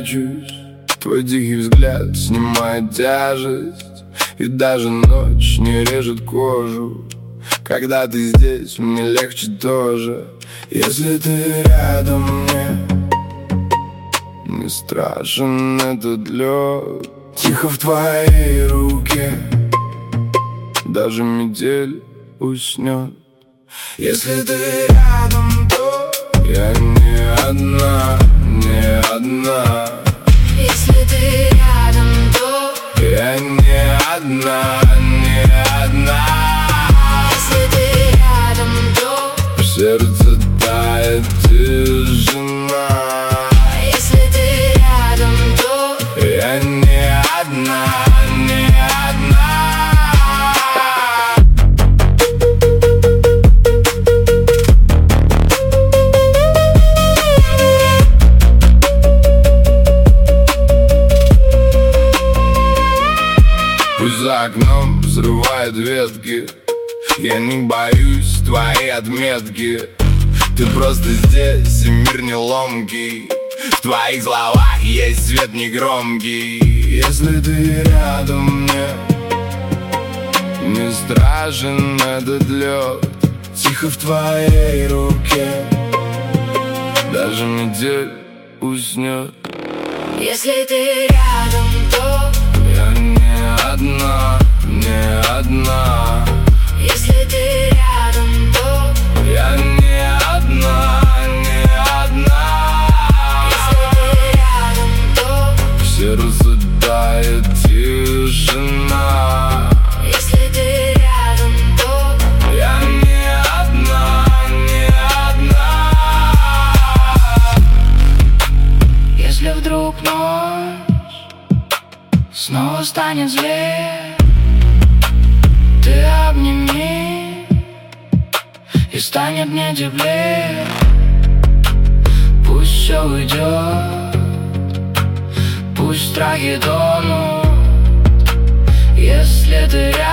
прячусь. Твой тихий взгляд снимает тяжесть, и даже ночь не режет кожу. Когда ты здесь, мне легче тоже. Если ты рядом, мне не страшен этот лед. Тихо в твоей руке даже метель уснет. Если ты рядом, то я не одна, не одна. Если ты рядом, то я не одна, не одна. если ты рядом, то В сердце тает тишина. если ты рядом, то я не одна, не одна. Пусть за окном взрывают ветки, я не боюсь твоей отметки. Ты просто здесь, и мир не ломкий. В твоих словах есть свет негромкий. Если ты рядом, не страшен этот лед. Тихо в твоей руке даже метель уснет. если ты рядом, то я не одна, не одна. если ты рядом, то я не одна, не одна. если ты рядом, то В сердце тает тишина. если ты рядом, то Я не одна, не одна. если вдруг ночь снова станет злее, ты обними, и станет мне теплее. Пусть все уйдет, пусть страхи тонут. Если ты рядом,